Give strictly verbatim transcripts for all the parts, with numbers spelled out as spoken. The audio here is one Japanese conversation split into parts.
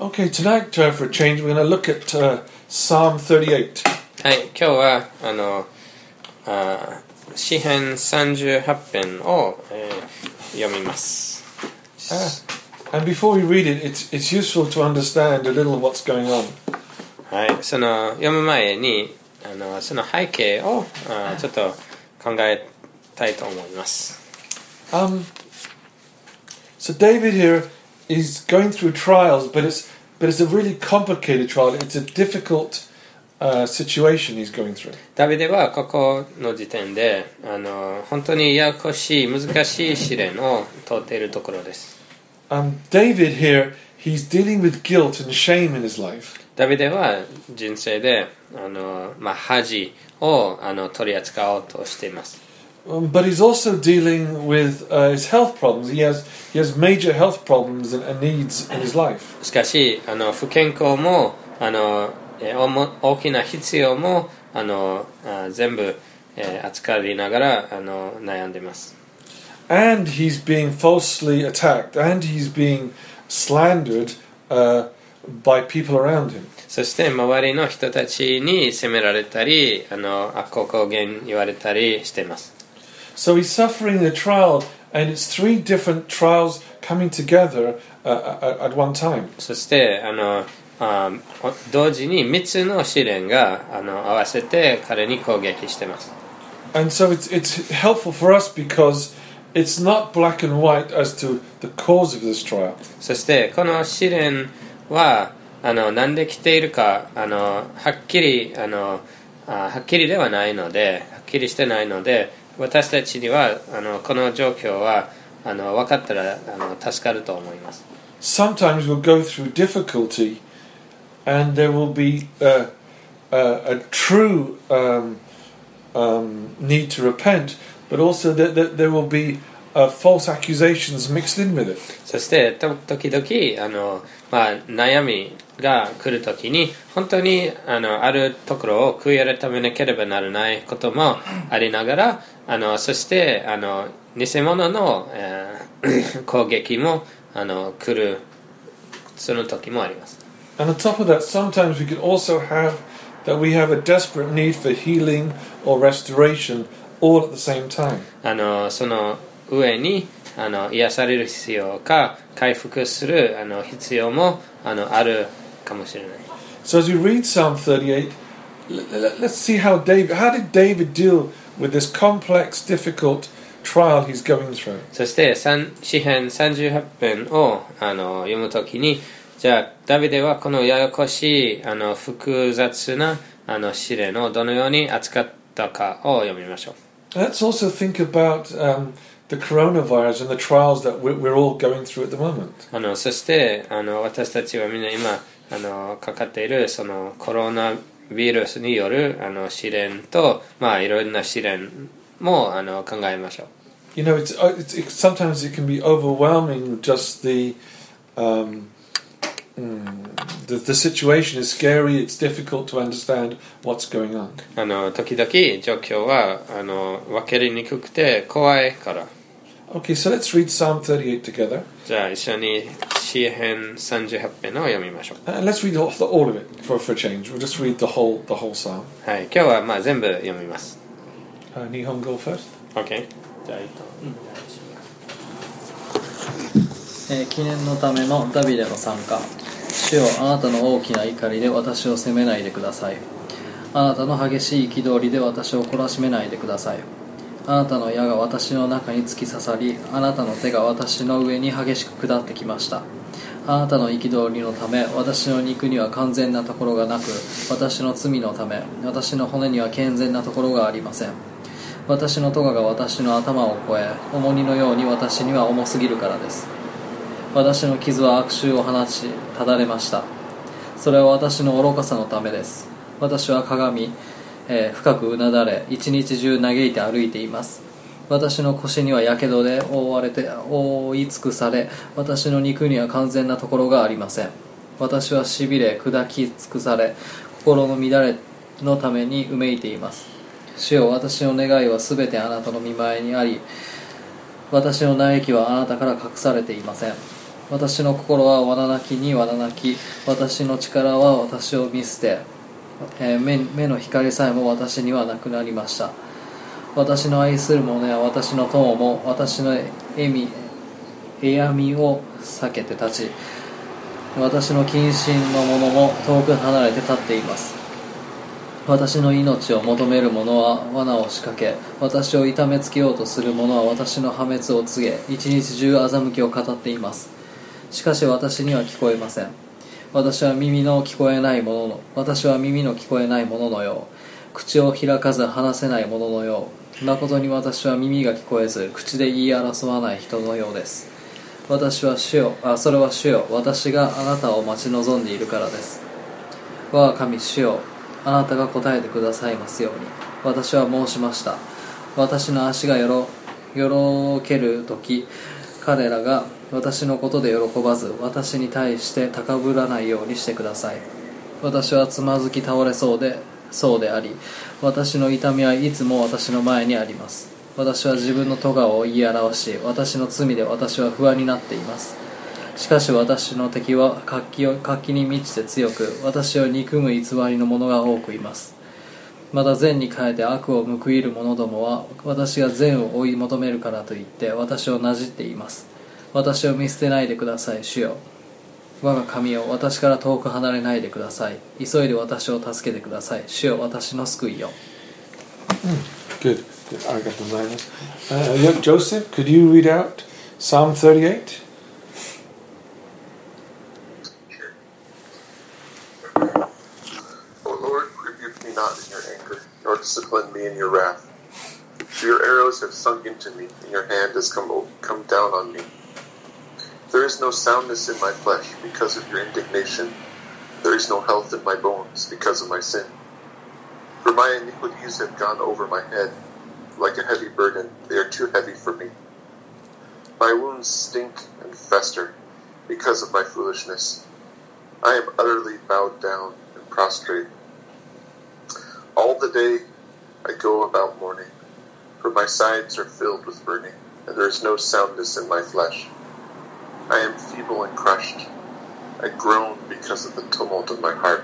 Okay, tonight uh, for a change we're going to look at uh, Psalm thirty-eight. はい、今日はあのあ詩編さんじゅうはち編を、えー、読みます。 Uh, and before we read it, it's, it's useful to understand a little what's going on. はい、その読む前にあのその背景をあちょっと考えたいと思います。 Um, so David here is going through trials, but it's but it's a really complicated trial. It's a difficult uh, situation he's going through. ダビデはここの時点であの本当にややこしい難しい試練を通っているところです。 Um, David here, he's dealing with guilt and shame in his life. ダビデは人生であの、まあ、恥をあの取り扱おうとしています。 Um, but he's also dealing with uh, his health problems. He has he has major health problems and, and needs in his life. しかしあの不健康もあのえ大きな必要もあのあ全部、えー、扱いながらあの悩んでいます。 And he's being falsely attacked, and he's being slandered uh, by people around him. そして周りの人たちに責められたりあの悪行公言言われたりしています。 So he's suffering the trial, and it's three different trials coming together uh, at one time. そしてあのあ同時にみっつの試練があの合わせて彼に攻撃しています。 And so it's it's helpful for us because it's not black and white as to the cause of this trial. そしてこの試練はあのなんで来ているかあのはっきりあのあはっきりではないのではっきりしてないので私たちにはあのこの状況はあの分かったらあの助かると思います。 Sometimes we'll go through difficulty, and there will be a, a, a true um, um, need to repent, but also that, that there will be uh, false accusations mixed in with it. そして時々あの、まあ、悩みが来るときに本当に あの、あるところを悔い改めなければならないこともありながらあのそしてあの偽物の、えー、攻撃もあの来るその時もあります。 And on top of that, sometimes we can also have that we have a desperate need for healing or restoration all at the same time. あのその上にあの癒される必要か回復するあの必要もあのあるかもしれない。 So as we read Psalm thirty-eight, let's see how David, how did David deal with this complex, difficult trial he's going through. そして詩編さんじゅうはち編をあの読むときにじゃあダビデはこのややこしいあの複雑なあの試練をどのように扱ったかを読みましょう。 Let's also think about um, the coronavirus and the trials that we're, we're all going through at the moment. あのそしてあの私たちはみんな今あのかかっているそのコロナウイルスによるあの試練と、まあ、いろんな試練もあの考えましょう。 You know, it's, it's, it's sometimes it can be overwhelming. Just the, um, mm, the the situation is scary. It's difficult to understand what's going on. あの時々状況はあの分かりにくくて怖いから。 Okay, so let's read Psalm thirty-eight together. じゃあ一緒に詩編さんじゅうはち編を読みましょう。 And let's read all, all of it for for a change. We'll just read the whole the whole psalm. はい、今日はまあ全部読みます。 Uh, Nihongo first. OK。じゃあ、 えー、記念のためのダビデの賛歌。主よ、あなたの大きな怒りで私を責めないでください。あなたの激しい憤りで私を懲らしめないでください。あなたの矢が私の中に突き刺さり、あなたの手が私の上に激しく下ってきました。あなたの憤りのため私の肉には完全なところがなく、私の罪のため私の骨には健全なところがありません。私の咎が私の頭を越え、重荷のように私には重すぎるからです。私の傷は悪臭を放ち、ただれました。それは私の愚かさのためです。私は鏡、えー、深くうなだれ、一日中嘆いて歩いています。私の腰にはやけどで覆われて覆い尽くされ、私の肉には完全なところがありません。私はしびれ砕き尽くされ、心の乱れのためにうめいています。主よ、私の願いはすべてあなたの御前にあり、私の嘆きはあなたから隠されていません。 私の心は罠なきに罠なき、私の力は私を見捨て、えー、目, 目の光さえも私にはなくなりました。私の愛する者や私の友も私の笑み嫌みを避けて立ち、私の近親の者も遠く離れて立っています。私の命を求める者は罠を仕掛け、私を痛めつけようとする者は私の破滅を告げ、一日中欺きを語っています。しかし私には聞こえません。私は耳の聞こえないものの私は耳の聞こえないもののよう、口を開かず話せないもののよう、誠に私は耳が聞こえず口で言い争わない人のようです。私は主よ、あ、それは主よ、私があなたを待ち望んでいるからです。我が神主よ、あなたが答えてくださいますように。私は申しました。私の足がよろよろけるとき、彼らが私のことで喜ばず私に対して高ぶらないようにしてください。私はつまずき倒れそうでそうであり、私の痛みはいつも私の前にあります。私は自分の咎を言い表し、私の罪で私は不安になっています。しかし私の敵は活気を活気に満ちて強く、私を憎む偽りの者が多くいます。また善に変えて悪を報いる者どもは、私が善を追い求めるからといって私をなじっています。私を見捨てないでください、主よ。我が神よ、私から遠く離れないでください。急いで私を助けてください、主よ、私の救いよ。 Good. Good. ありがとうございます。Uh, Joseph, could you read out Psalm thirty-eight? Not in your anger, nor discipline me in your wrath. For your arrows have sunk into me, and your hand has come, come down on me. There is no soundness in my flesh because of your indignation. There is no health in my bones because of my sin. For my iniquities have gone over my head like a heavy burden. They are too heavy for me. My wounds stink and fester because of my foolishness. I am utterly bowed down and prostrate. All the day I go about mourning, for my sides are filled with burning, and there is no soundness in my flesh. I am feeble and crushed. I groan because of the tumult of my heart.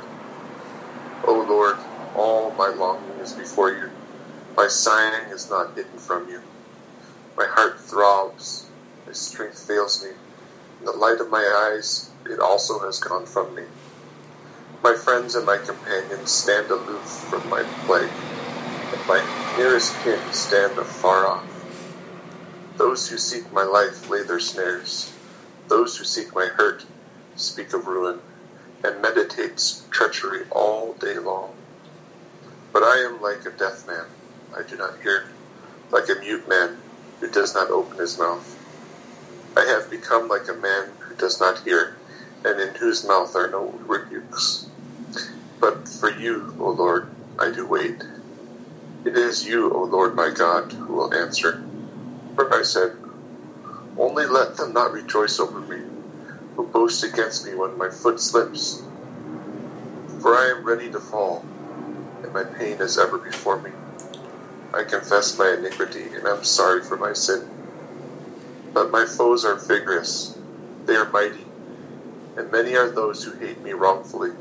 O Lord, all my longing is before you. My sighing is not hidden from you. My heart throbs. My strength fails me. In the light of my eyes, it also has gone from me. My friends and my companions stand aloof from my plague, and my nearest kin stand afar off. Those who seek my life lay their snares. Those who seek my hurt speak of ruin, and meditate treachery all day long. But I am like a deaf man, I do not hear, like a mute man who does not open his mouth. I have become like a man who does not hear, and in whose mouth are no rebukes. But for you, O Lord, I do wait. It is you, O Lord my God, who will answer. For I said, only let them not rejoice over me, who boast against me when my foot slips. For I am ready to fall, and my pain is ever before me. I confess my iniquity, and am sorry for my sin. But my foes are vigorous, they are mighty, and many are those who hate me wrongfully.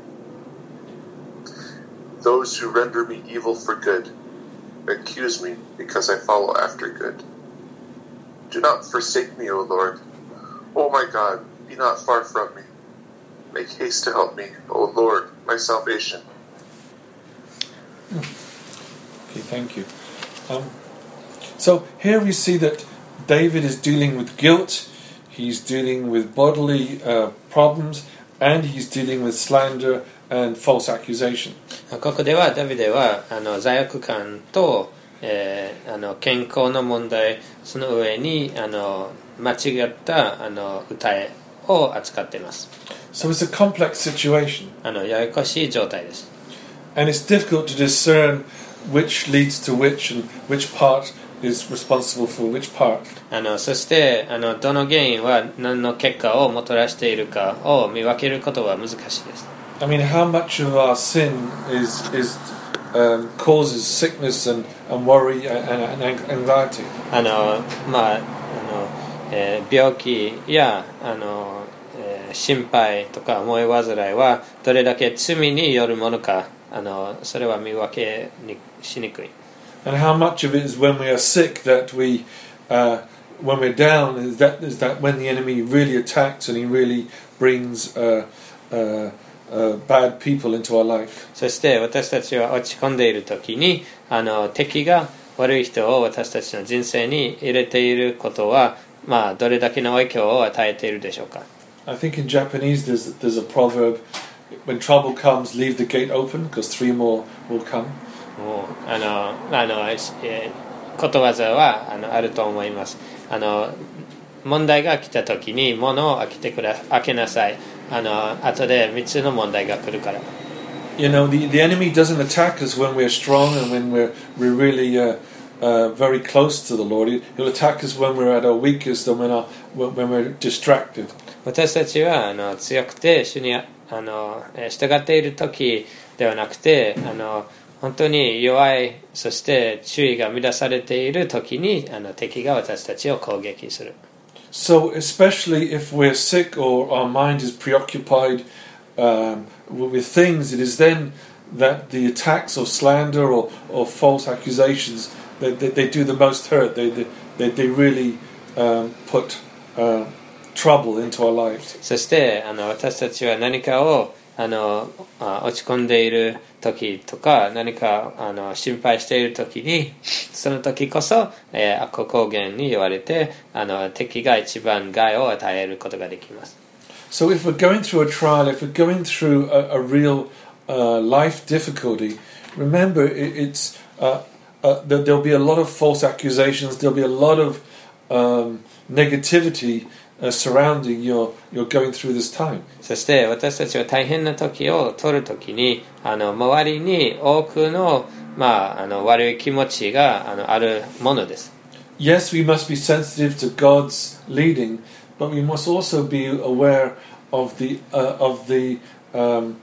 Those who render me evil for good accuse me because I follow after good. Do not forsake me, O Lord. O my God, be not far from me. Make haste to help me, O Lord, my salvation. Okay, thank you. Um, so here we see that David is dealing with guilt, he's dealing with bodily uh, problems, and he's dealing with slander and false accusation. ここではダビデはあの罪悪感と、えー、あの健康の問題、その上にあの間違ったあの訴えを扱っています。 So it's a complex situation. あのややこしい状態です。 And it's difficult to discern which leads to which and which part is responsible for which part. あのそしてあのどの原因は何の結果をもたらしているかを見分けることは難しいです。 I mean, how much of our sin is is um, causes sickness and, and worry and, and anxiety? あのまああのえー、病気やあの、えー、心配とか思い煩いはどれだけ罪によるものか、あのそれは見分けにしにくい。 And how much of it is when we are sick that we, uh, when we're down, is that is that when the enemy really attacks and he really brings uh, uh, uh, bad people into our life. そして私たちは落ち込んでいる時に、あの敵が悪い人を私たちの人生に入れていることは、まあどれだけの影響を与えているでしょうか。 I think in Japanese there's there's a proverb: when trouble comes, leave the gate open because three more will come. もうあのあの、えー、ことわざはあのあると思います。あの問題が来た時に門を開けてくだ開けなさい。あの後でみっつの問題が来るから。 You know, the the enemy doesn't attack us when we're strong and when we're we're really uh, uh, very close to the Lord. He'll attack us when we're at our weakest and when our, when we're distracted. 私たちはあの強くて主にあの従っている時ではなくて、あの本当に弱い、そして注意が乱されている時にあの敵が私たちを攻撃する。 So, especially if we're sick or our mind is preoccupied um, with things, it is then that the attacks or slander or, or false accusations, they, they, they do the most hurt. They, they, they really um, put uh, trouble into our lives. そしてあの私たちは何かをあのあ落ち込んでいる時とか何かあの心配している時にその時こそ、えー、悪行言に言われてあの敵が一番害を与えることができます。 So if we're going through a trial, if we're going through a, a real uh, life difficulty, remember it, it's uh, uh, there, there'll be a lot of false accusations, there'll be a lot of um, negativity Uh, surrounding your, your going through this time. そして私たちは大変な時を取る時にあの周りに多くの、まあ、あの悪い気持ちが あの、あるものです。 Yes, we must be sensitive to God's leading, but we must also be aware of the, uh, of the, um,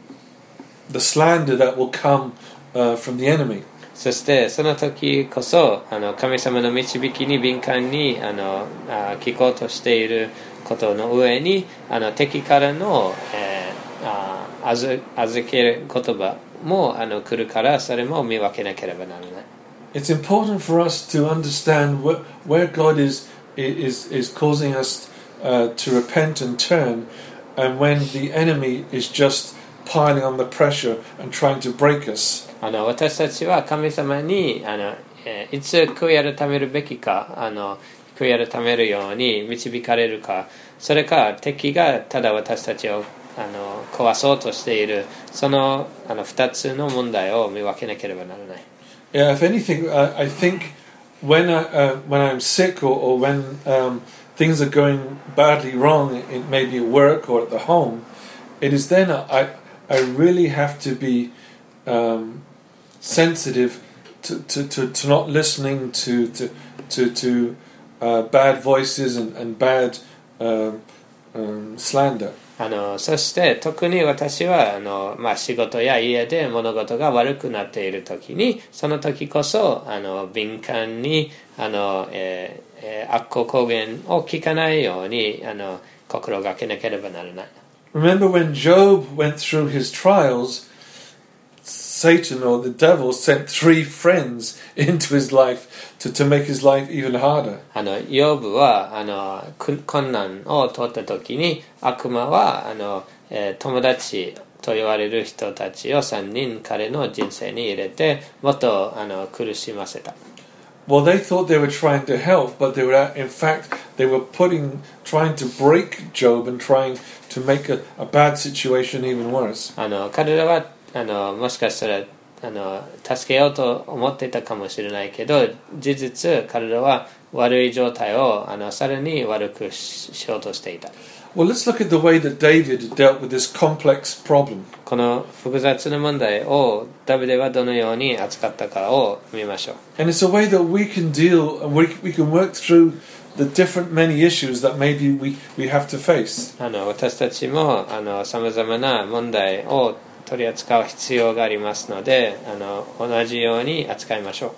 the slander that will come uh, from the enemy. そしてその時こそあの神様の導きに敏感にあのあ聞こうとしていることの上にあの敵からの、えー、あ預預ける言葉もあの来るからそれも見分けなければならない。 It's important for us to understand wh- where God is, is, is causing us uh, to repent and turn, and when the enemy is just piling on the pressure and trying to break us. あの私たちは神様にあの、えー、いつ悔い改めるべきか、あの悔い改めるように導かれるか、それか敵がただ私たちをあの壊そうとしている、そのあのふたつの問題を見分けなければならない。 Yeah, if anything, I, I think when I, uh, when I'm sick or, or when um, things are going badly wrong, it may be at work or at the home, it is then I I really have to be um, sensitive to, to, to, to not listening to to to, to uh, bad voices and, and bad um, um, slander. あのそして特に私はあの、まあ、仕事や家で物事が悪くなっている時にその時こそあの敏感にあの、えーえー、悪行言を聞かないようにあの心がけなければならない。 Remember when Job went through his trials, Satan or the devil sent three friends into his life to, to make his life even harder. あのヨブはあの困難を通った時に悪魔はあの、えー、友達と言われる人たちをさんにん彼の人生に入れてもっとあの苦しませた。 Well, they thought they were trying to help, but they were, in fact, they were putting, trying to break Job and trying to make a, a bad situation even worse. あの彼らはあのもしかしたらあの助けようと思っていたかもしれないけど、事実彼らは悪い状態をあのさらに悪くしようとしていた。 Well, let's look at the way that David dealt with this complex problem. この複雑な問題をダビデはどのように扱ったかを見ましょう。 And it's a way that we can deal, we, we can work through the different many issues that maybe we, we have to face. あの私たちもあの様々な問題を取り扱う必要がありますので、あの同じように扱いましょう。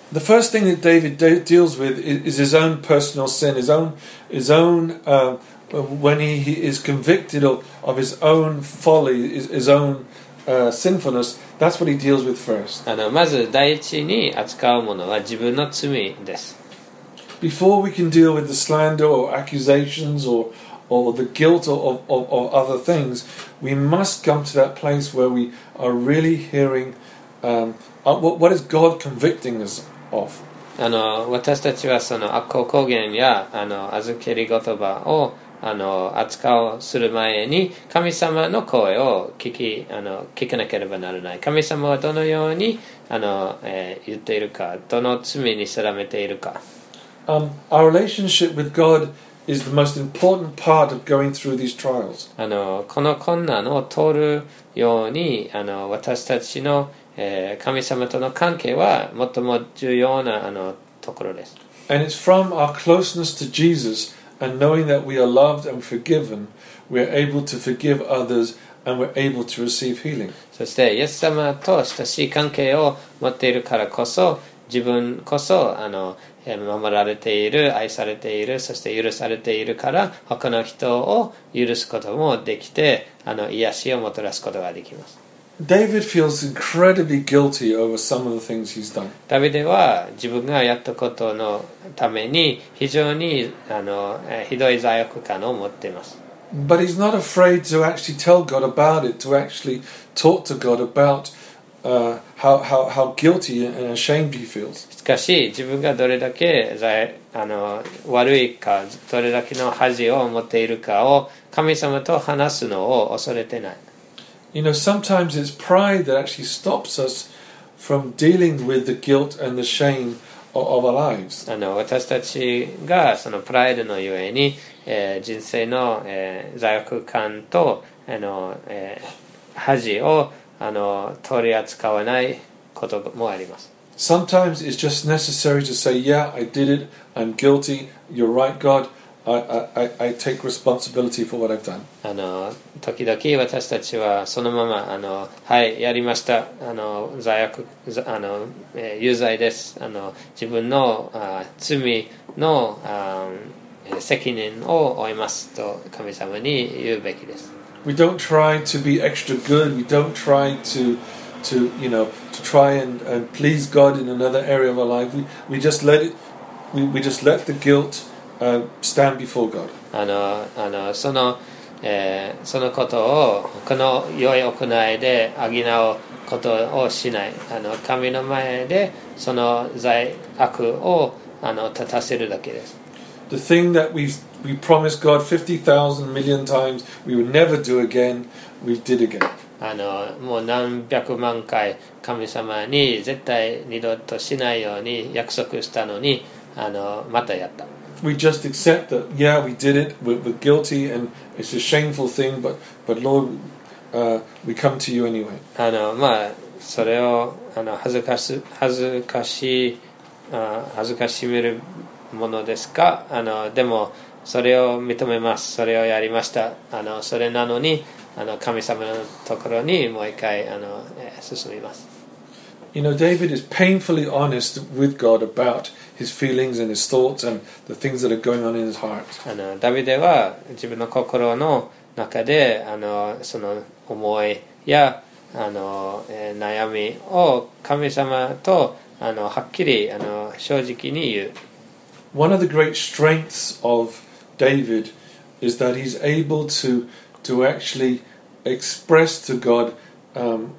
The first thing that David de- deals with is, is his own personal sin, his own, his own uh, when he, he is convicted of, of his own folly, his, his own uh, sinfulness. That's what he deals with first. あのまず第一に扱うものは自分の罪です。 Before we can deal with the slander or accusations or or the guilt of, of, of other things, we must come to that place where we are really hearing um, what, what is God convicting us of. あの私たちはその悪行公言やあの預けり言葉をあの扱うする前に神様の声を聞きあの聞かなければならない。神様はどのようにあの、えー、言っているか、どの罪に定めているか。 Um, our relationship with God is the most important part of going through these trials. あのこの困難を通るようにあの私たちの、えー、神様との関係は最も重要なあのところです。 And it's from our closeness to Jesus and knowing that we are loved and forgiven, we are able to forgive others and we're able to receive healing. そしてイエス様と親しい関係を持っているからこそ自分こそあの守られている、愛されている、そして許されているから他の人を許すこともできてあの癒しをもたらすことができます。 David feels incredibly guilty over some of the things he's done. ダビデは自分がやったことのために非常にあのひどい罪悪感を持っています。 But he's not afraid to actually tell God about it, to actually talk to God about uh, how, how, how guilty and ashamed he feels. しかし自分がどれだけ罪あの悪いか、どれだけの恥を持っているかを神様と話すのを恐れてない。 You know, sometimes it's pride that actually stops us from dealing with the guilt and the shame of, of our lives. あの私たちがそのプライドのゆえに、えー、人生の、えー、罪悪感とあの、えー、恥をあの取り扱わないこともあります。 Sometimes it's just necessary to say, yeah, I did it, I'm guilty, you're right, God, I, I, I take responsibility for what I've done. あの時々私たちはそのままあのはいやりましたあの罪悪あの、えー、有罪ですあの自分のあ罪のあ責任を負いますと神様に言うべきです。 We don't try to be extra good, we don't try to to you know to try and, and please God in another area of our life. We, we just let it we, we just let the guilt uh, stand before God. あのあのその、えー、そのことをこの良い行いで補うことをしないあの神の前でその罪悪をあの立たせるだけです。 The thing that we we promised God fifty thousand million times we would never do again, we did again. あのもう何百万回神様に絶対二度としないように約束したのにあのまたやった。 We just accept that, yeah, we did it, we're, we're guilty, and it's a shameful thing, but, but Lord, uh, we come to you anyway. あのまあそれをあの恥ずかし恥ずかしいあ恥ずかしめるものですか。あのでもそれを認めます。それをやりました。あのそれなのにあの神様のところにもう一回あの、えー、進みます。 You know, David is painfully honest with God about his feelings and his thoughts and the things that are going on in his heart. あのダビデは自分の心の中であのその思いやあの、えー、悩みを神様とあのはっきりあの正直に言う。 One of the great strengths of David is that he's able to to actually express to God um,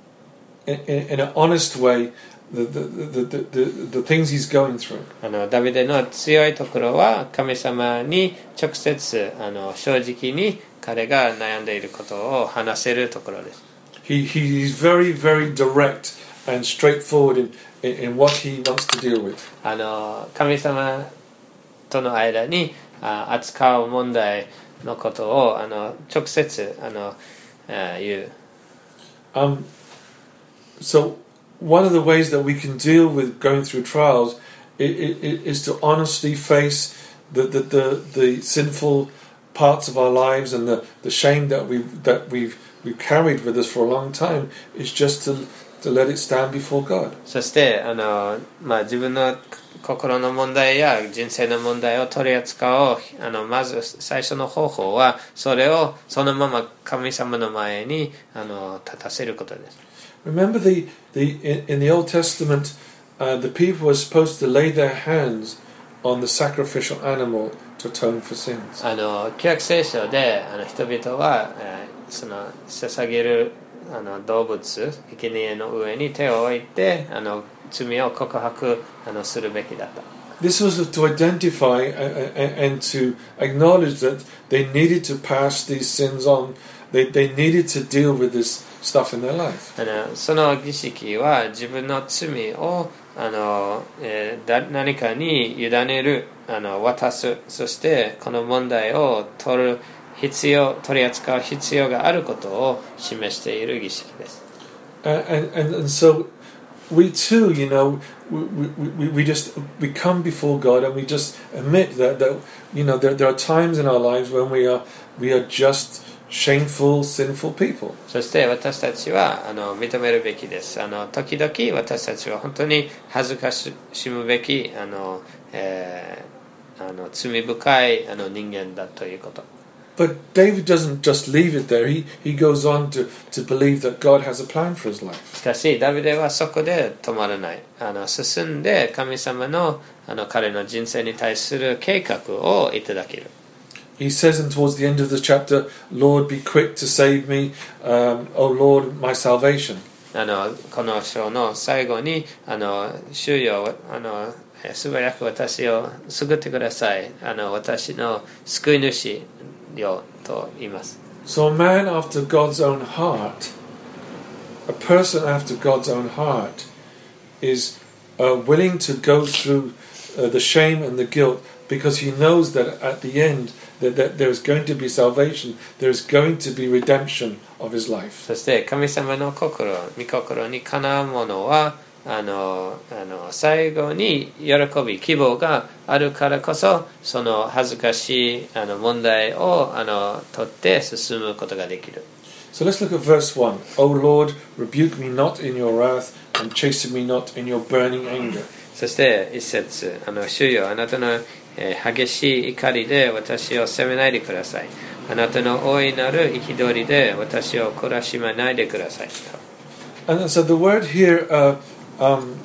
in, in an honest way the the, the, the, the, the things he's going through. あのダビデの強いところは神様に直接あの正直に彼が悩んでいることを話せるところです。 He he's very very direct and straightforward in, in, in what he wants to deal with. あの神様との間にあ扱う問題のことをあの直接あのあ言う。 Um, so one of the ways that we can deal with going through trials is, is to honestly face the, the, the, the sinful parts of our lives and the, the shame that we've that we've we've carried with us for a long time. Is just to to let it stand before God. そしてあの、まあ、自分の心の問題や人生の問題を取り扱うあのまず最初の方法はそれをそのまま神様の前にあの立たせることです。 Remember the, the in the Old Testament, uh, the people were supposed to lay their hands on the sacrificial animal to atone for sins. あの旧約聖書であの人々は、えー、その捧げるあの動物生贄の上に手を置いてあの罪を告白あのするべきだった。 This was to identify and to acknowledge that they needed to pass these sins on. They, they needed to deal with this stuff in their life. あのその儀式は自分の罪をあの、えー、だ何かに委ねるあの渡す、そしてこの問題を取る必要取り扱う必要があることを示している儀式です。 Uh, and, and, and so we too, you know, we, we, we just we come before God and we just admit that, that you know there, there are times in our lives when we are we are just shameful, sinful people. そして私たちはあの認めるべきです。あの時々私たちは本当に恥ずかしむべきあの、えー、あの罪深いあの人間だということ。 But David doesn't just leave it there. He he goes on to, to believe that God has a plan for his life. しかしダビデはそこで止まらない。あの進んで神様のあの彼の人生に対する計画をいただける。 He says, and towards the end of the chapter, Lord, be quick to save me. Um, O Lord, my salvation. あのこの章の最後にあの主よあの素早く私を救ってください。あの私の救い主よと言います。 So a man after God's own heart, a person after God's own heart, is uh, willing to go through uh, the shame and the guilt because he knows that at the end that, that there is going to be salvation, there is going to be redemption of his life. そして神様の心、御心にかなうものはあのあの最後に喜び希望があるからこそその恥ずかしいあの問題をあの取って進むことができる。 So let's look at verse one. O Lord, rebuke me not in your wrath and chasten me not in your burning anger. そして一節、あの主よあなたの、えー、激しい怒りで私を責めないでください。あなたの大いなる憤りで私を懲らしめないでください。 And so the word here, uh, um,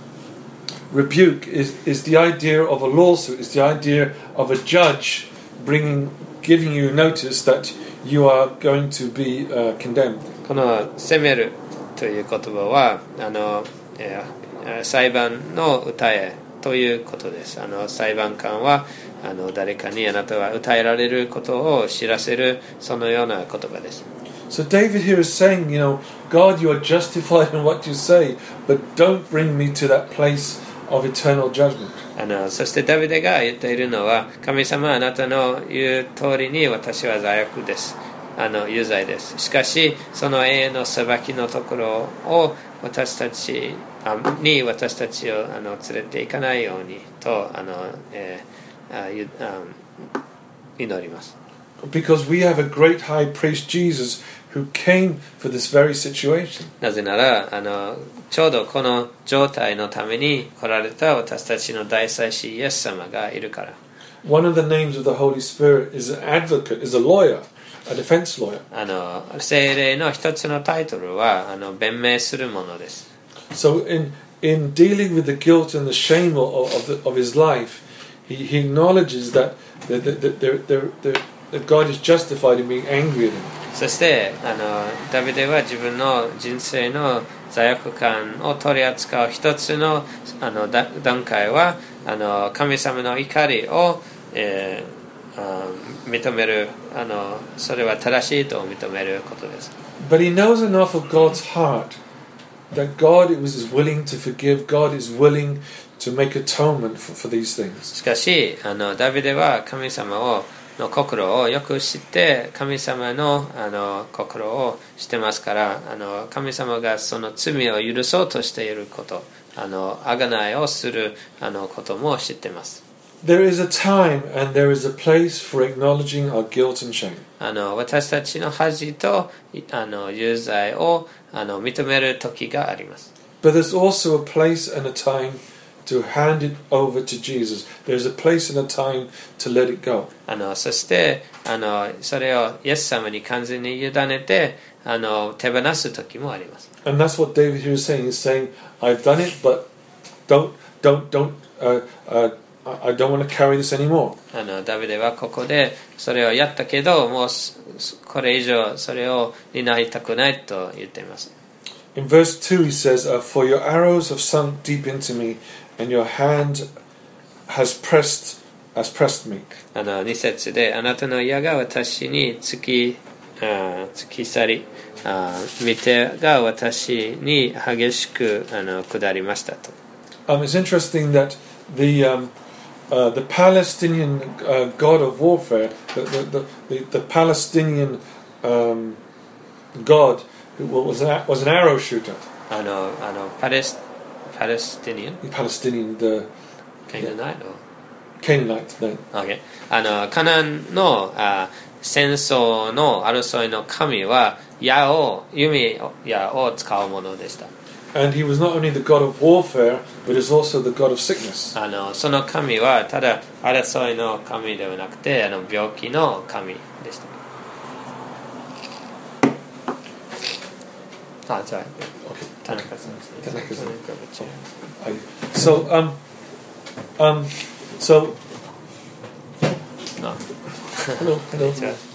rebuke, is, is the idea of a lawsuit. It's the idea of a judge bringing, giving you notice that you are going to be uh, condemned. この責めるという言葉はあの、えー、裁判の訴えということです。あの裁判官はあの誰かにあなたは訴えられることを知らせるそのような言葉です。 So David here is saying, you know, God, you are justified in what you say, but don't bring me to that place of eternal judgment. あのそしてダビデが言っているのは、神様あなたの言う通りに私は罪悪です。あの有罪です。しかしその永遠の裁きのところを私たちに私たちをあの連れて行かないようにとあの、えー、あ祈ります。 Because we have a great high priest Jesus who came for this very situation. なぜならあのちょうどこの状態のために来られた私たちの大祭司イエス様がいるから。 One of the names of the Holy Spirit is an advocate, is a lawyer, a defense lawyer. あの聖霊の一つのタイトルはあの弁明するものです。 So in in dealing with the guilt and the shame of of, the, of his life, he, he acknowledges that that, that, that, there, there, there, that God is justified in being angry at him. そしてあのダビデは自分の人生の罪悪感を取り扱う一つの、あのだ段階はあの神様の怒りを、えー、あ認めるあのそれは正しいと認めることです。 But he knows enough of God's heart that God is willing to forgive, God is willing to make atonement for, for these things. しかしあのダビデは神様をの心をよく知って神様 の, あの心を知ってますからあの神様がその罪を許そうとしていることあの贖いをするあのことも知ってます。 There is a time and there is a place for acknowledging our guilt and shame. あの私たちの恥とあの有罪をあの認める時があります。 But there's also a place and a time to hand it over to Jesus. There's a place and a time to let it go. あのそしてあのそれをイエス様に完全に委ねてあの手放す時もあります。 And that's what David here is saying. He's saying, I've done it, but don't, don't, don't, uh, uh, I don't want to carry this anymore. あのダビデはここでそれをやったけどもうこれ以上それを担いたくないと言っています。 In verse two he says, uh, For your arrows have sunk deep into me, and your hand has pressed, has pressed me. あのに節であなたの矢が私に突き、あ突き去り、あ御手が私に激しくあの下りましたと。 Um, it's interesting that the um, uh, the Palestinian uh, god of warfare, the the the, the Palestinian um, god who was an was an arrow shooter. あのあのパレスパレスティニアン The Palestinian, the Canaanite Canaanite, no. Okay. あのカナンのあ戦争の争いの神は矢を弓矢を使うものでした。 And he was not only the god of warfare, but is also the god of sickness. あのその神はただ争いの神ではなくてあの病気の神でした。あ、じゃあ、田中さんですね。 田中さん。はい。So, um, um, so, no. hello, hello.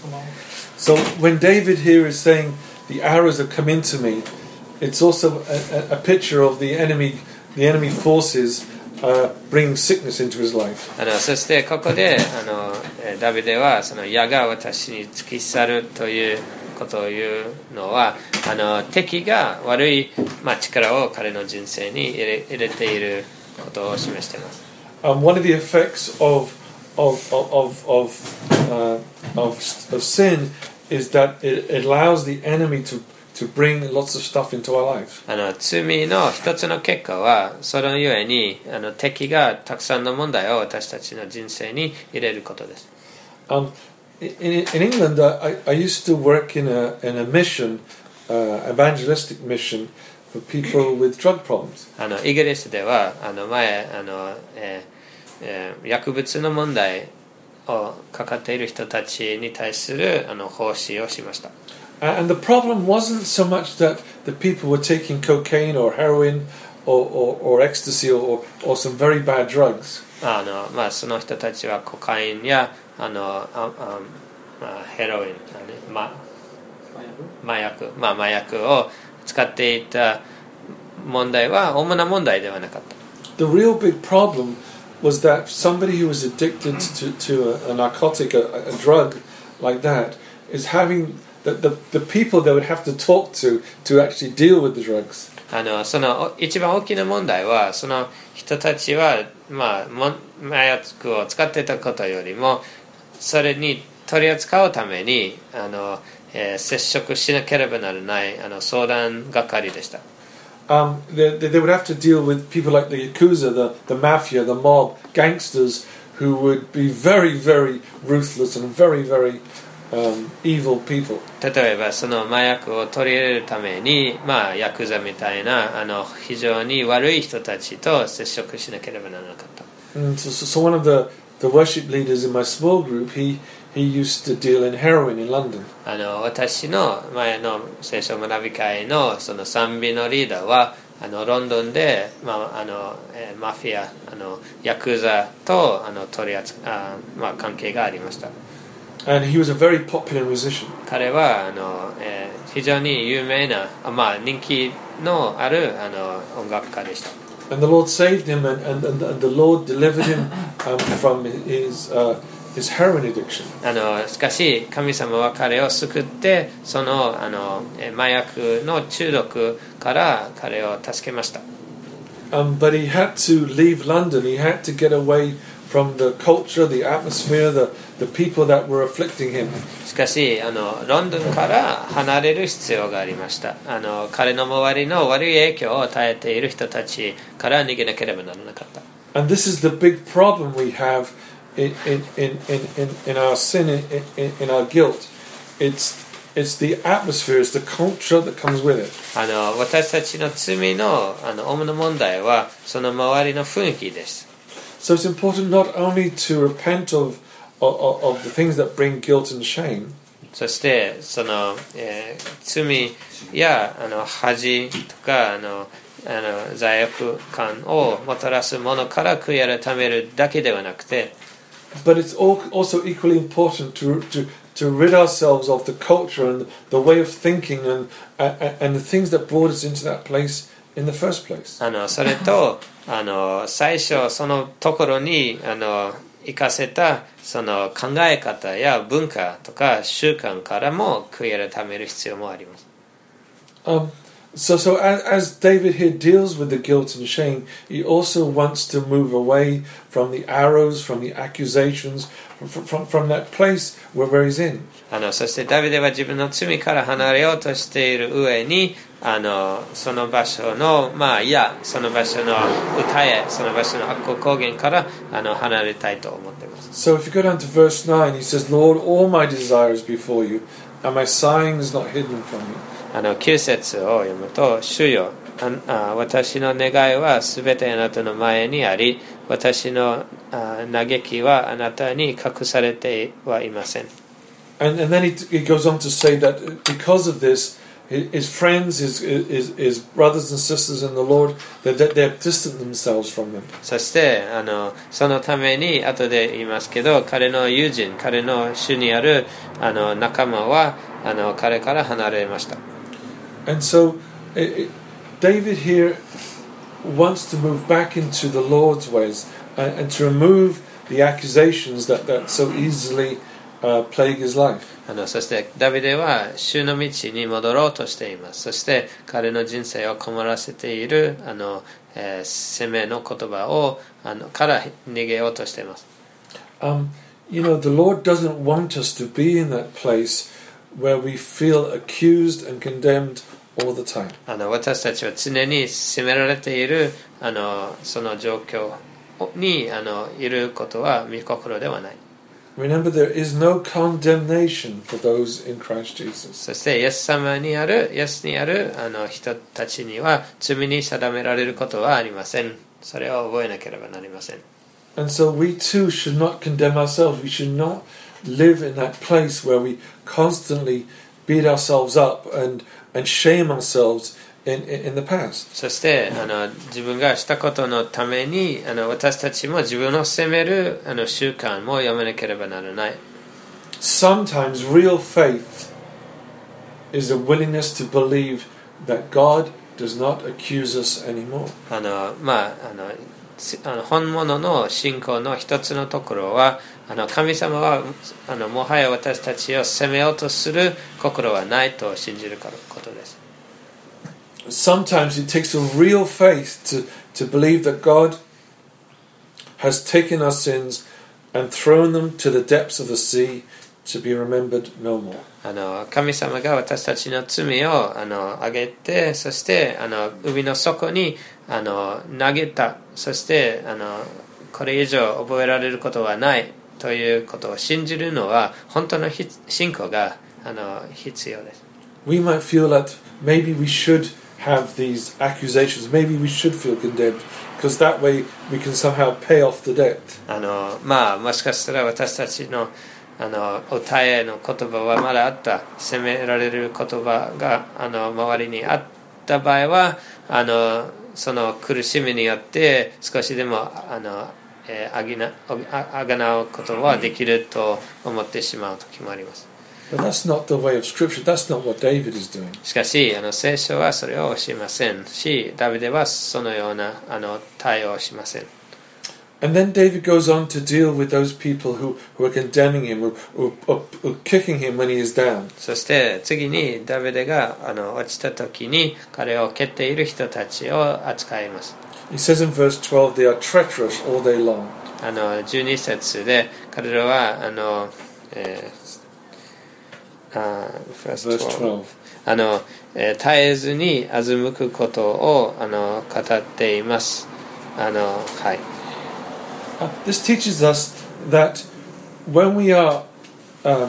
So when David here is saying the arrows have come into me, it's also a, a, a picture of the enemy, the enemy forces uh, bringing sickness into his life. あのそしてここであのダビデはその矢が私に突き去るということを言うのはあの敵が悪い、まあ、力を彼の人生に入れ、入れていることを示しています。 Um, one of the effects of of of of uh, of, of sin is that it, it allows the enemy to to bring lots of stuff into our life. あの罪の一つの結果はそのゆえにあの敵がたくさんの問題を私たちの人生に入れることです。 Um, in, in England, I, I used to work in a in a mission, uh, evangelistic mission for people with drug problems. あのイギリスではあの前あの、えーえー、薬物の問題をかかっている人たちに対するあの奉仕をしました。 And the problem wasn't so much that the people were taking cocaine or heroin or, or, or ecstasy or, or some very bad drugs. あのまあ、その人たちはコカインやあのああ、まあ、ヘロイン、ま、麻薬、まあ、麻薬を使っていた問題は主な問題ではなかった。 The real big problem was that somebody who was addicted to, to a, a narcotic, a, a drug like that, is having The, the, the people they would have to talk to to actually deal with the drugs. あのその一番大きな問題はその人たちは、まあ、も麻薬を使っていたことよりもそれに取り扱うためにあの、えー、接触しなければならないあの相談係でした。 Um, they, they would have to deal with people like the Yakuza, the, the mafia, the mob, gangsters who would be very, very ruthless and very, very Um, evil people. 例えばその麻薬を取り入れるために、まあ、ヤクザみたいなあの非常に悪い人たちと接触しなければならなかった。 And so, so one of the, the worship leaders in my small group, he, he used to deal in heroin in London. あの私の前の聖書学び会のその賛美のリーダーはあのロンドンで、まああのえー、マフィアあのヤクザとあの取り扱あ、まあ、関係がありました。 And he was a very popular musician. 彼はあの、えー、非常に有名な、まあ、人気のあるあの音楽家でした。 And the Lord saved him, and, and, and the Lord delivered him um, from his, uh, his heroin addiction. あのしかし神様は彼を救ってその、あの麻薬の中毒から彼を助けました。 Um, but he had to leave London. He had to get away from the culture, the atmosphere, the, the people that were afflicting him. しかしあのロンドンから離れる必要がありました。あの彼の周りの悪い影響を与えている人たちから逃げなければならなかった。 And this is the big problem we have in, in, in, in, in our sin, in, in, in our guilt. It's it's the atmosphere, it's the culture that comes with it. あの私たちの罪のあの主な問題はその周りの雰囲気です。 So it's important not only to repent of, of, of the things that bring guilt and shame, そしてその、えー、罪やあの恥とかあのあの罪悪感をもたらすものから悔い改めるだけではなくて、 but it's also equally important to, to, to rid ourselves of the culture and the way of thinking and, and the things that brought us into that place in the first place. あのそれとあの最初そのところにあの生かせたその考え方や文化とか習慣からも悔い改める必要もあります。 Um, so, so as, as David here deals with the guilt and shame, he also wants to move away from the arrows, from the accusations, from, from, from that place where, where he's in. あのそしてダビデは自分の罪から離れようとしている上にあのその場所のまあいやその場所の歌へその場所の悪行公言からあの離れたいと思っています。 So if you go down to verse nine, he says, Lord, all my desires before you, and my sighing is not hidden from you. あのきゅう節を読むと、主よああ私の願いはすべてあなたの前にあり、私のあ嘆きはあなたに隠されてはいません。 And, and then he, he goes on to say that because of this, his friends, his, his, his brothers and sisters in the Lord, that they're distant themselves from them. そしてあのそのために後で言いますけど、彼の友人、彼の主にあるあの仲間はあの彼から離れました。 And so it, it, David here wants to move back into the Lord's ways and, and to remove the accusations that, that so easily uh, plague his life. あのそしてダビデは主の道に戻ろうとしています。そして彼の人生を困らせているあの、えー、責めの言葉をあのから逃げようとしています。 Um, you know, the Lord doesn't want us to be in that place where we feel accused and condemned all the time. あの私たちは常に責められているあのその状況にあのいることは御心ではない。 Remember, there is no condemnation for those in Christ Jesus. そしてイエス様にあるイエスにあるあの人たちには罪に定められることはありません。それを覚えなければなりません。 And so we too should not condemn ourselves. We should not live in that place where we constantly beat ourselves up and, and shame ourselves in, in, in the past. そしてあの自分がしたことのためにあの私たちも自分を責めるあの習慣もやめなければならない。 Sometimes real faith is a willingness to believe that God does not accuse us anymore. あのまああのあの本物の信仰の一つのところはあの神様はあのもはや私たちを責めようとする心はないと信じることです。 Sometimes it takes a real faith to, to believe that God has taken our sins and thrown them to the depths of the sea to be remembered no more. あの神様が私たちの罪をあの上げて、そしてあの海の底にあの投げた。そしてあのこれ以上覚えられることはないということを信じるのは本当の信仰があの必要です。 We might feel that maybe we should have these accusations, maybe we should feel condemned, because that way we can somehow pay off the debt. あのまあもしかしたら私たちのあの歌への言葉はまだあった、責められる言葉があの周りにあった場合はあのその苦しみによって少しでもあの、えー、あぎなあがなうことはできると思ってしまう時もあります。 But that's not the way of Scripture. That's not what David is doing. しかしあの聖書はそれをしませんし、ダビデはそのようなあの対応をしません。 And then David goes on to deal with those people who, who are condemning him, who, who, who are kicking him when he is down. そして次にダビデがあの落ちた時に彼を蹴っている人たちを扱います。 He says in verse twelve, they are treacherous all day long. あのじゅうに節で彼らはあの、えー、あ verse twelve あの、えー、絶えずに欺くことをあの語っています。あのはい。 Uh, this teaches us that when we are um,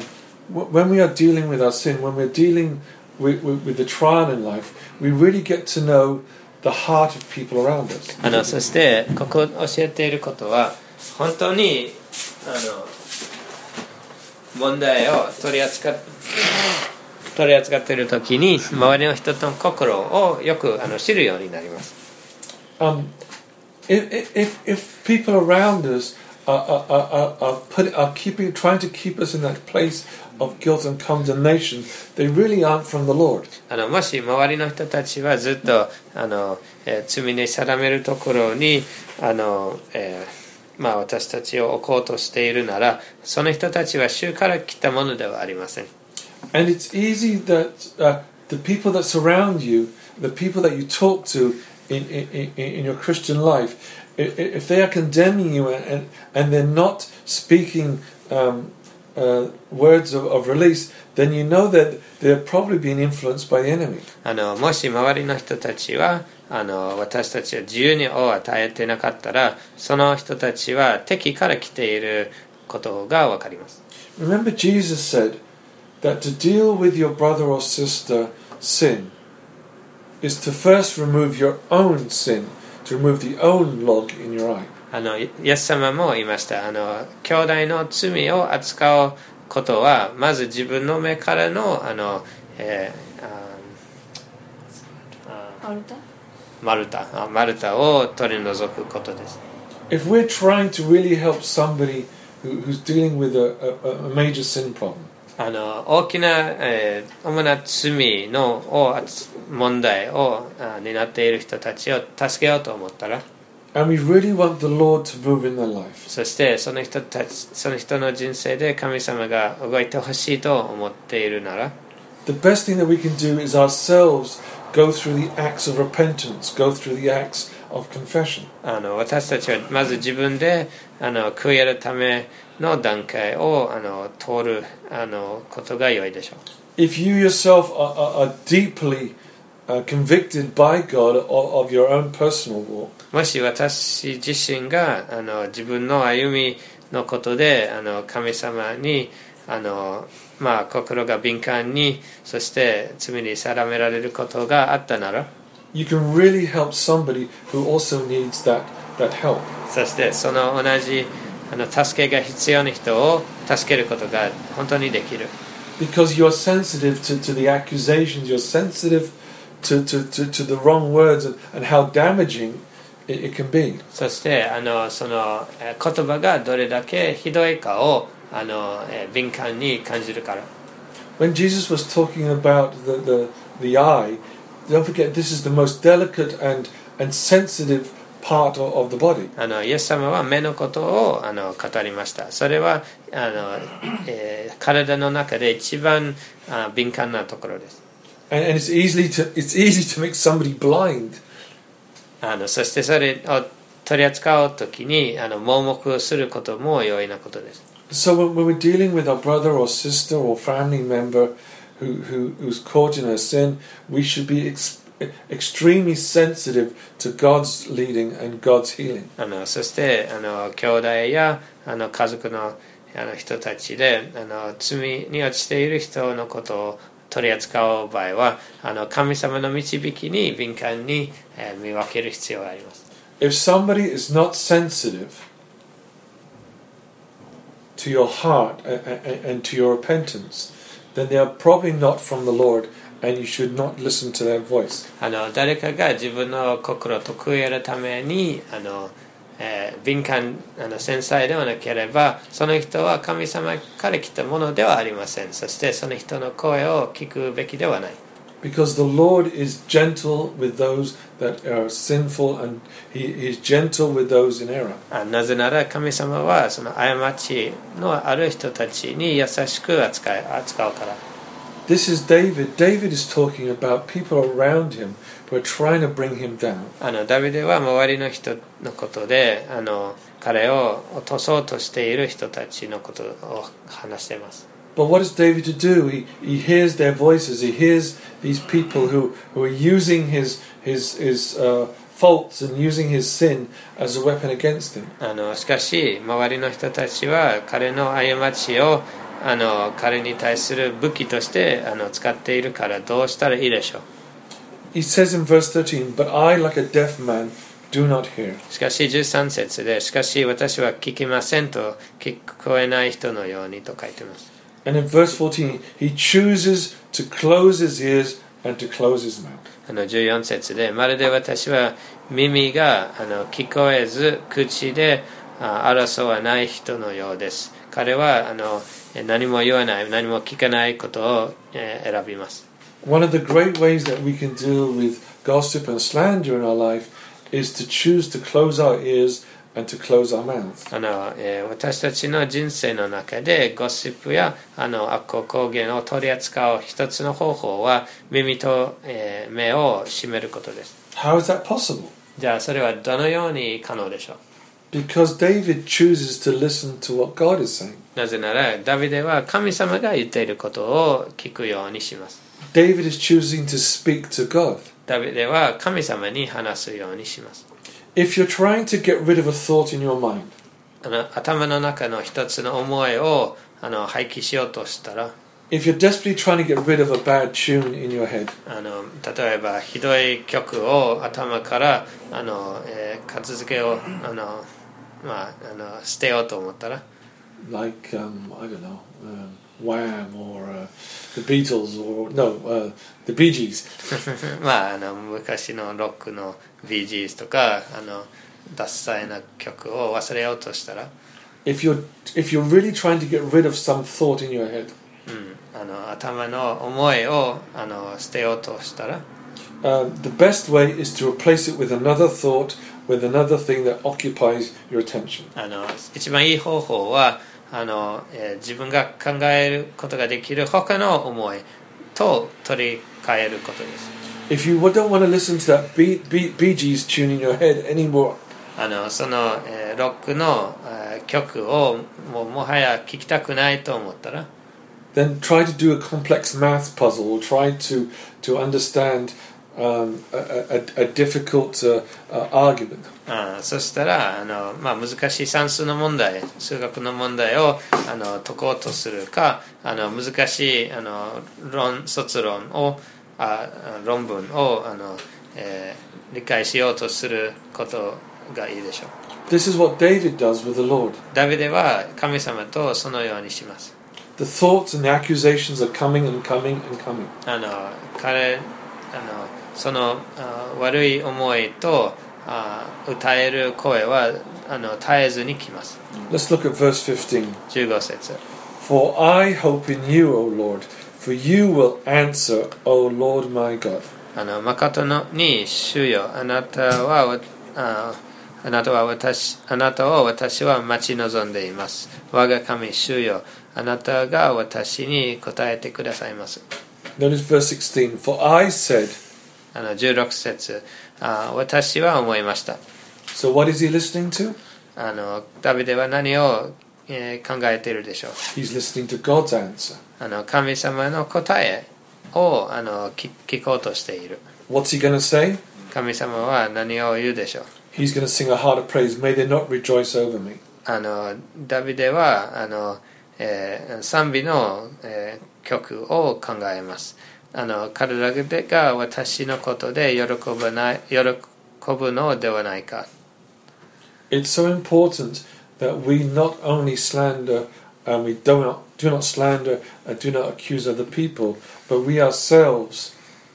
when we are dealing with our sin, when we're dealing with, with, with the trial in life, we really get to know the heart of people around us. あのそしてここ教えていることは本当にあの問題を取り扱っ取り扱っているときに周りの人の心をよくあの知るようになります。 Um, if, if, if people around us are, are, are, are, put, are keeping, trying to keep us in that place of guilt and condemnation, they really aren't from the Lord. あのもし周りの人たちはずっとあの、えー、罪に定めるところにあの、えーまあ、私たちを置こうとしているならその人たちは主から来たものではありません。 And it's easy that uh, the people that surround you, the people that you talk to in, in, in your Christian life, if they are condemning you and, and they're not speaking um, uh, words of, of release, then you know that they're probably being influenced by the enemy. あのもし周りの人たちはあの私たちは自由にを与えてなかったらその人たちは敵から来ていることが分かります。 Remember Jesus said that to deal with your brother or sister sin is to first remove your own sin, to remove the own log in your eye. あのイエス様も言いました。あの兄弟の罪を扱うことはまず自分の目からのあの、えー、ああマルタあマルタを取り除くことです。 If we're trying to really help somebody who, who's dealing with a, a, a major sin problem, あの大きな、えー、主な罪のを問題を担っている人たちを助けようと思ったら and we really want the Lord to move in their life, そしてその人たちその人の人生で神様が動いてほしいと思っているなら the best thing that we can do is ourselves go through the acts of repentance, go through the acts of confession. あの私たちはまず自分であの悔い改めの段階をあの通るあのことが良いでしょう。 If you yourself are, are, are deeply uh, convicted by God of, of your own personal walk, もし私自身があの自分の歩みのことであの神様にあの、まあ、心が敏感にそして罪に定められることがあったなら you can really help somebody who also needs that, that help. そしてその同じあの助けが必要な人を助けることが本当にできる。 Because you're sensitive to, to the accusations, you're sensitive to, to, to, to the wrong words and, and how damaging it, it can be. そしてあのその言葉がどれだけひどいかをあの敏感に感じるから。 When Jesus was talking about the, the, the eye, don't forget this is the most delicate and, and sensitive part of, of the body. あのイエス様は目のことをあの語りました。それはあの、えー、体の中で一番あ敏感なところです。 And, and it's, easily to, it's easy to make somebody blind. あのそしてそれを取り扱うときにあの盲目することも容易なことです。 So when, when we're dealing with our brother or sister or family member who, who, who's caught in a sin, we should be ex- extremely sensitive to God's leading and God's healing. あのそしてあの兄弟やあの家族のあの人たちであの罪に落ちている人のことを取り扱う場合はあの神様の導きに敏感に、えー、見分ける必要があります。 If somebody is not sensitive to your heart and, and, and to your repentance, then they are probably not from the Lord and you should not listen to their voice. あの誰かが自分の心と悔いやるためにあの、えー、敏感あの繊細ではなければその人は神様から来たものではありません。そしてその人の声を聞くべきではない。 Because the Lord is gentle with those that are sinful and he, he is gentle with those in error. なぜなら神様はその過ちのある人たちに優しく扱い扱うから。 This is David. David is talking about people around him who are trying to bring him down. あのダビデは周りの人のことであの彼を落とそうとしている人たちのことを話しています。 But what does David to do? He, he hears their voices. He hears these people who, who are using his, his, his uh, faults and using his sin as a weapon against him. あのしかし周りの人たちは彼の過ちをあの彼に対する武器としてあの使っているからどうしたらいいでしょう。 He says in verse thirteen, But I, like a deaf man, do not hear. しかしじゅうさん節で、しかし私は聞きませんと聞こえない人のようにと書いています。 And in verse fourteen, he chooses to close his ears and to close his mouth. あのじゅうよん節で、まるで私は耳があの聞こえず口であ争わない人のようです。彼はあの何も言わない、何も聞かないことを、えー、選びます。 One of the great ways that we can deal with gossip and slander in our life is to choose to close our ears and to close our mouths. あの、えー、私たちの人生の中でゴシップやあの悪行公言を取り扱う一つの方法は耳と、えー、目を閉めることです。 How is that possible? じゃあそれはどのように可能でしょう。 Because David chooses to listen to what God is saying. なぜならダビデは神様が言っていることを聞くようにします。 David is choosing to speak to God. ダビデは神様に話すようにします。 If you're trying to get rid of a thought in your mind, あの頭の中の一つの思いをあの廃棄しようとしたら、 if you're desperately trying to get rid of a bad tune in your head, あの例えばひどい曲を頭からあの、えー、片付けをあの、まあ、あの捨てようと思ったら、 like, um, I don't know, um, Wham or uh, the Beatles or, no, uh, the Bee Gees. まあ、あの昔のロックの ビージーズ とかあのダッサいな曲を忘れようとしたら、 If you're, if you're really trying to get rid of some thought in your head, うん、あの頭の思いをあの捨てようとしたら、 uh, the best way is to replace it with another thought, with another thing that occupies your attention. あの一番いい方法はあの、えー、自分が考えることができる他の思いと取り替えることです。 If you don't want to listen to that Bee, Bee, Bee Gees tune in your head anymore, あのその、えー、ロックの、えー、曲をもうもはや聴きたくないと思ったら、 then try to do a complex math puzzle or try to, to understand um, a, a, a difficult uh, uh, argument. あそしたらあの、まあ、難しい算数の問題、数学の問題をあの解こうとするか、あの難しいあの論卒論をあ論文をあの、えー、理解しようとすることがいいでしょう。 This is what David does with the Lord. ダビデは神様とそのようにします。 The thoughts and the accusations are coming and coming and coming. あの彼あのそのあ悪い思いとあ歌える声はあの絶えずに来ます。 Let's look at verse fifteen. じゅうご節 For I hope in you, O Lord, for you will answer, O Lord my God. あの誠のに主よ、あなたはああなたは私あなたを私は待ち望んでいます。我が神主よ、あなたが私に答えてくださいます。 Notice verse sixteen. For I said, あのじゅうろく節あ私は思いました。 so what is he listening to? あのダビデは何を、えー、考えているでしょう。 He's listening to God's answer. あの神様の答えをあの 聞, 聞こうとしている。 What's he going to say? 神様は何を言うでしょう。 He's going to sing a heart of praise. May they not rejoice over me. あのダビデはあの、えー、賛美の、えー、曲を考えます。あの彼らが私のことで喜ぶない喜ぶのではないか。 It's so important that we not only slander and we do not, do not slander and do not accuse other people, but we ourselves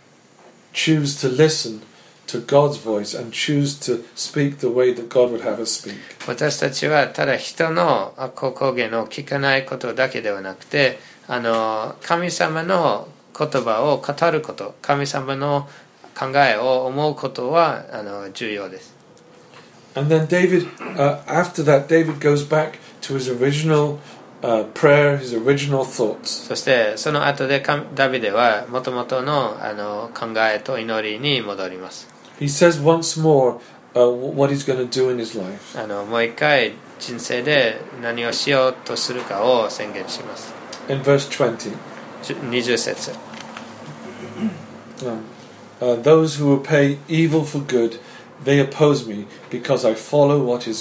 choose to listen to God's voice and choose to speak the way that God would have us speak. 私たちはただ人の悪行公言を聞かないことだけではなくて、あの神様の言葉を語ること、神様の考えを思うことはあの重要です。 And then David, uh, after that, David goes back to his original uh, prayer, his original thoughts. そしてその後でダビデは元々のあの考えと祈りに戻ります。 He says once more uh, what he's going to do in his life. あのもう一回人生で何をしようとするかを宣言します。 In verse twenty, にじゅう節 um, uh, those who repay evil for good, they oppose me because I follow what is good.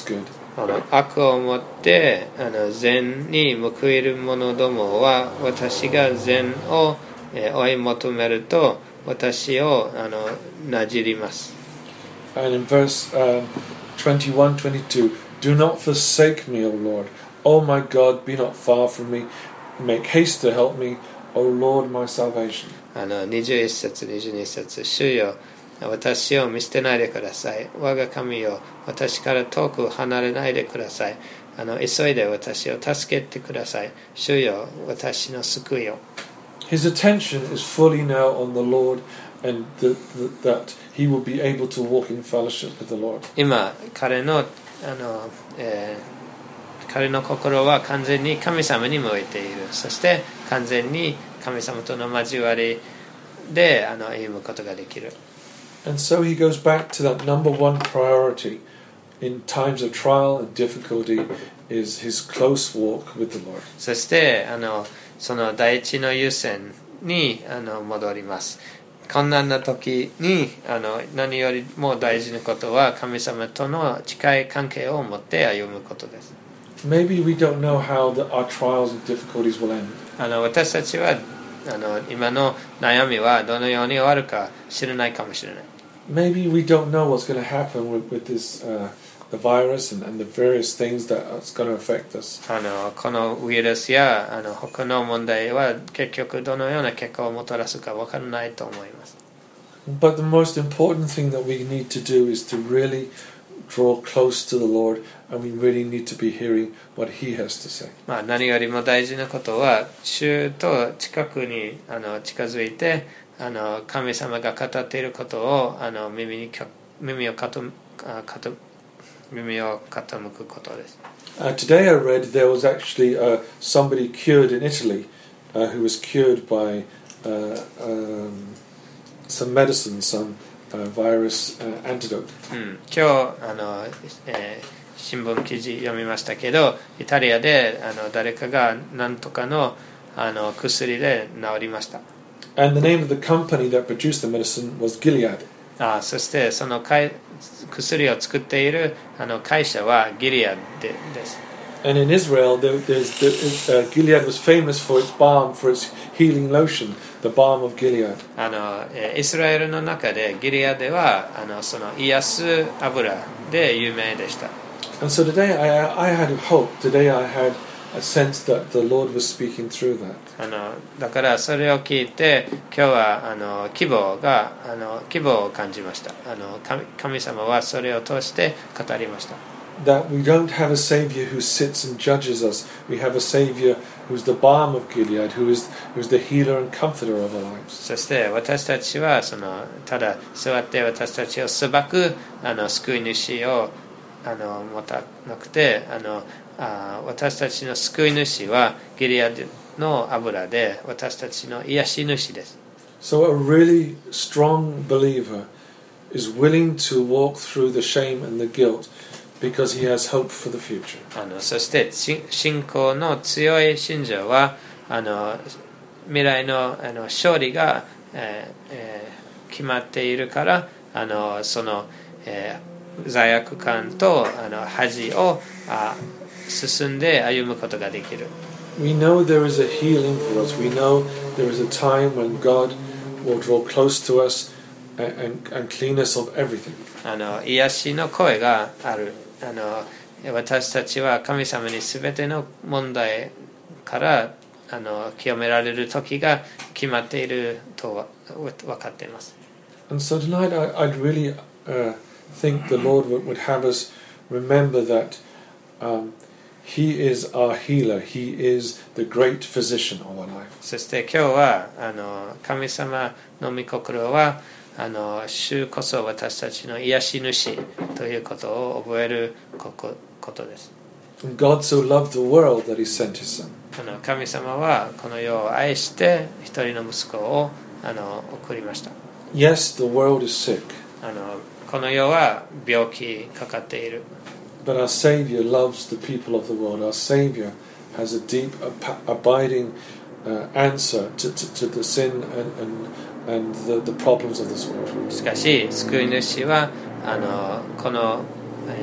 あの悪をもってあの善に報いる者どもは私が善を、えー、追い求めると私をあのなじります。 And in verse um, twenty-one, twenty-two, do not forsake me, O Lord. O my God, be not far from me. Make haste to help me, O Lord, my salvation. あのにじゅういっ節、にじゅうに節、主よ私を見捨てないでください。我が神よ私から遠く離れないでください。あの急いで私を助けてください。主よ私の救いよ。 His attention is fully now on the Lord and the, the, that he will be able to walk in fellowship with the Lord. 今彼のあの、えー、彼の心は完全に神様に向いている。そして完全に神様との交わりであの歩むことができる。 And so he goes back to that number one priority in times of trial and difficulty is his close walk with the Lord. そしてあのその第一の優先にあの戻ります。困難な時にあの何よりも大事なことは神様との近い関係を持って歩むことです。 Maybe we don't know how the, our trials and difficulties will end. あの私たちはあの今の悩みはどのように終わるか知らないかもしれない。 Maybe we don't know what's going to happen with, with this, uh, the virus and, and the various things that it's going to affect us. あのこのウイルスやあの他の問題は結局どのような結果をもたらすか分からないと思います。 But the most important thing that we need to do is to really draw close to the Lord, and we really need to be hearing what He has to say. まあ何よりも大事なことは主と近くにあの近づいてあの神様が語っていることをあの耳に耳を傾く耳を傾くことです。 Uh, today I read there was actually uh, somebody cured in Italy uh, who was cured by uh, um, some medicine, some uh, virus uh, antidote. うん、今日あの、えー、新聞記事読みましたけど、イタリアであの誰かが何とかのあの薬で治りました。 And the name of the company that produced the medicine was Gilead. あそしてそのかい薬を作っているあの会社はギリアドです。 And in Israel, there, there's, there, uh, Gilead was famous for its balm, for its healing lotion, the balm of Gilead. あのイスラエルの中でギリアドはあのその癒す油で有名でした。 And so today I, I had hope. Today I had a sense that the Lord was speaking through that. あのだからそれを聞いて今日はあの希望があの希望を感じました。あの 神, 神様はそれを通して語りました。 That we don't have a Savior who sits and judges us. We have a Savior who's the balm of Gilead, who is who's the healer and comforter of our lives. そして私たちはそのただ座って私たちを裁くあの救い主をあの持たなくてあのあ私たちの救い主はギリアドの油で私たちの癒し主です。 So a really strong believer is willing to walk through the shame and the guilt because he has hope for the future. あのそして信仰の強い信者はあの未来の、あの勝利が、えーえー、決まっているからあのその、えー、罪悪感とあの恥をあ進んで歩むことができる。 We know there is a healing for us. We know there is a time when God will draw close to us and, and, and clean us of everything. あの癒しの声がある。あの私たちは神様に全ての問題からあの清められる時が決まっていると分かっています。 And so tonight I, I'd really uh, think the Lord would, would have us remember that um, He is our healer. He is the great physician of our life. そして今日はあの神様の御心はあの主こそ私たちの癒し主ということを覚えることです。 And God so loved the world that He sent His Son. あの神様はこの世を愛して一人の息子をあの送りました。 Yes, the world is sick. あのこの世は病気かかっている。 But our Savior loves the people of the world. Our Savior has a deep, abiding uh, answer to, to, to the sin and, and, and the, the problems of this world. しかし、救い主はあのこの、えー、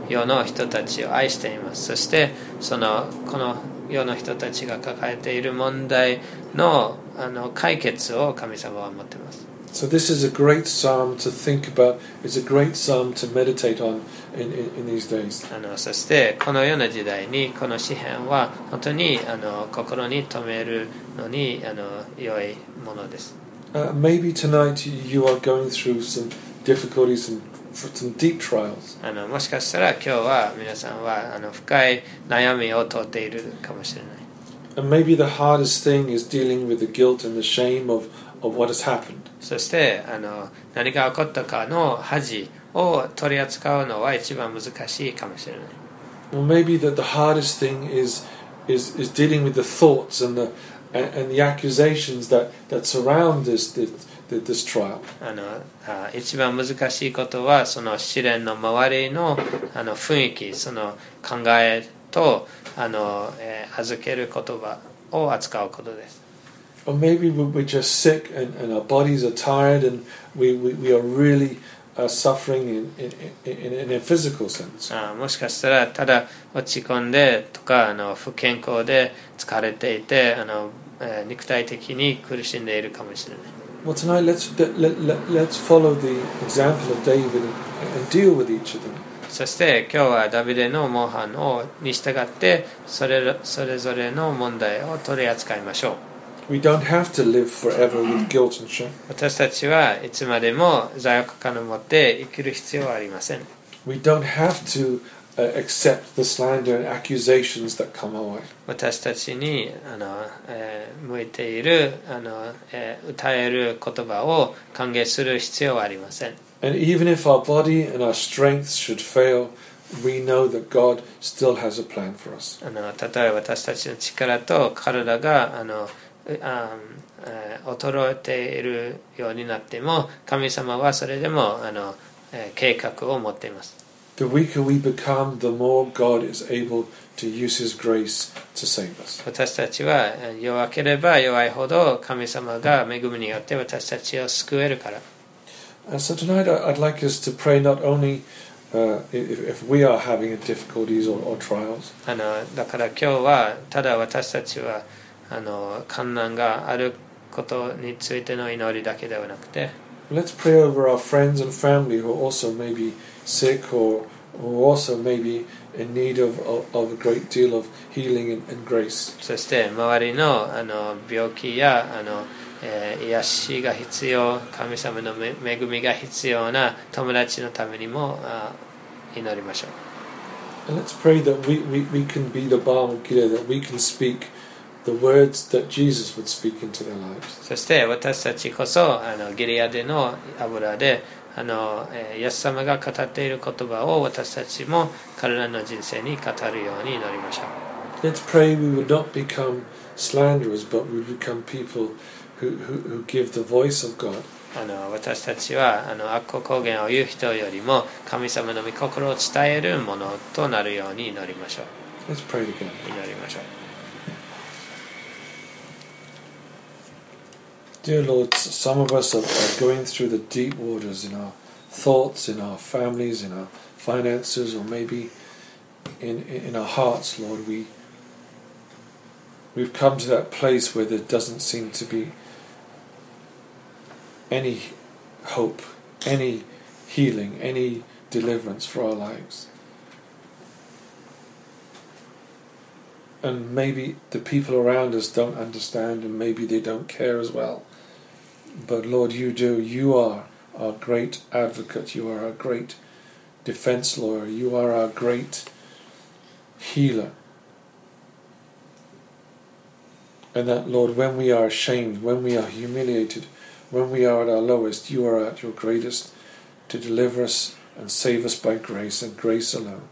世の人たちを愛しています。そしてそのこの世の人たちが抱えている問題の、あの解決を神様は持っています。 So this is a great psalm to think about. It's a great psalm to meditate on in, in, in these days. あのそしてこのような時代にこの詩篇は本当にあの心に留めるのにあの良いものです。 Uh, maybe tonight you are going through some difficulties and some deep trials. あのもしかしたら今日は皆さんはあの深い悩みを通っているかもしれない。 And maybe the hardest thing is dealing with the guilt and the shame of, of what has happened. そしてあの何が起こったかの恥を取り扱うのは一番難しいかもしれない。 Or maybe that the hardest thing is is, is dealing with the thoughts and the and, and the accusations that, that surround this this, this trial. あのあ一番難しいことはその試練の周りのあの雰囲気、その考えとあの、えー、預ける言葉を扱うことです。 Or maybe we're just sick and, and our bodies are tired and we, we, we are really uh, suffering in, in, in, in a physical sense. あもしかしたらただ落ち込んでとかあの不健康で疲れていてあの、えー、肉体的に苦しんでいるかもしれない。 Well, tonight let's let, let, let's follow the example of David and, and deal with each of them. そして今日はダビデの模範をに従ってそれ、それぞれの問題を取り扱いましょう。 We don't have to live forever with guilt and shame. 私たちはいつまでも罪悪感を持って生きる必要はありません。 We don't have to uh, accept the slander and accusations that come our way. 私たちにあの、えー、向いているあの、えー、歌える言葉を歓迎する必要はありません。 And even if our body and our strength should fail, we know that God still has a plan for us. あのたとえ私たちの力と体があのあ衰えているようになっても神様はそれでもあの計画を持っています。 The weaker we become, the more God is able to use His grace to save us. 私たちは弱ければ弱いほど神様が恵みによって私たちを救えるから。 And so tonight I'd like us to pray not only uh, if, if we are having difficulties or, or trials, あのだから今日はただ私たちはあの困難があることについての祈りだけではなくて、 let's pray over our friends and family who are also maybe sick or, or also maybe in need of, of, of a great deal of healing and, and grace. そして周りのあの病気やあのえー、癒しが必要、神様の恵みが必要な友達のためにも祈りましょう。 And let's pray that we, we, we can be the balm of Gilead, that we can speak the words that Jesus would speak into their lives. そして私たちこそあのギレアデの油であの、えー、イエス様が語っている言葉を私たちも彼らの人生に語るように祈りましょう。 Let's pray we would not become slanderers, but we would become people Who, who, who give the voice of God. あの私たちはあの悪行公言を言う人よりも神様の御心を伝えるものとなるように祈りましょう。 Let's pray together. 祈りましょう。 Dear Lord, some of us are, are going through the deep waters in our thoughts, in our families, in our finances, or maybe in, in our hearts, Lord. We, we've come to that place where there doesn't seem to be any hope, any healing, any deliverance for our lives. And maybe the people around us don't understand, and maybe they don't care as well. But Lord, you do. You are our great advocate. You are our great defense lawyer. You are our great healer. And that, Lord, when we are ashamed, when we are humiliated, when we are at our lowest, you are at your greatest to deliver us and save us by grace and grace alone.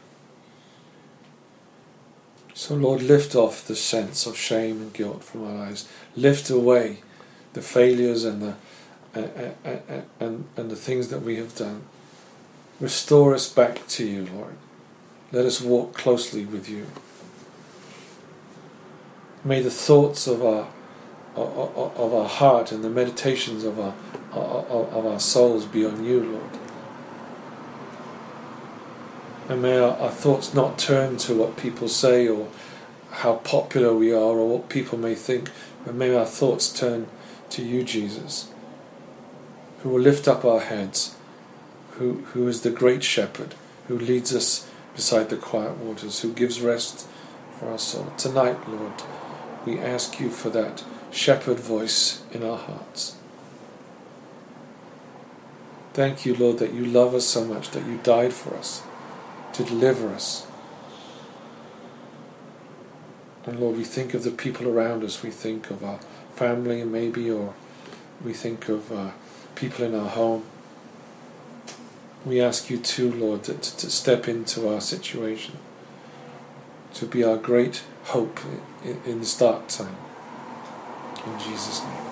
So, Lord, lift off the sense of shame and guilt from our lives. Lift away the failures and the uh, uh, uh, and, and the things that we have done. Restore us back to you, Lord. Let us walk closely with you. May the thoughts of our of our heart and the meditations of our of our souls be on you, Lord. And may our, our thoughts not turn to what people say or how popular we are or what people may think, but may our thoughts turn to you, Jesus, who will lift up our heads, who, who is the great shepherd, who leads us beside the quiet waters, who gives rest for our soul. Tonight, Lord, we ask you for that shepherd voice in our hearts. Thank you, Lord, that you love us so much, that you died for us, to deliver us. And Lord, we think of the people around us, we think of our family maybe, or we think of uh, people in our home. We ask you too, Lord, to, to step into our situation, to be our great hope in, in this dark time. In Jesus' name.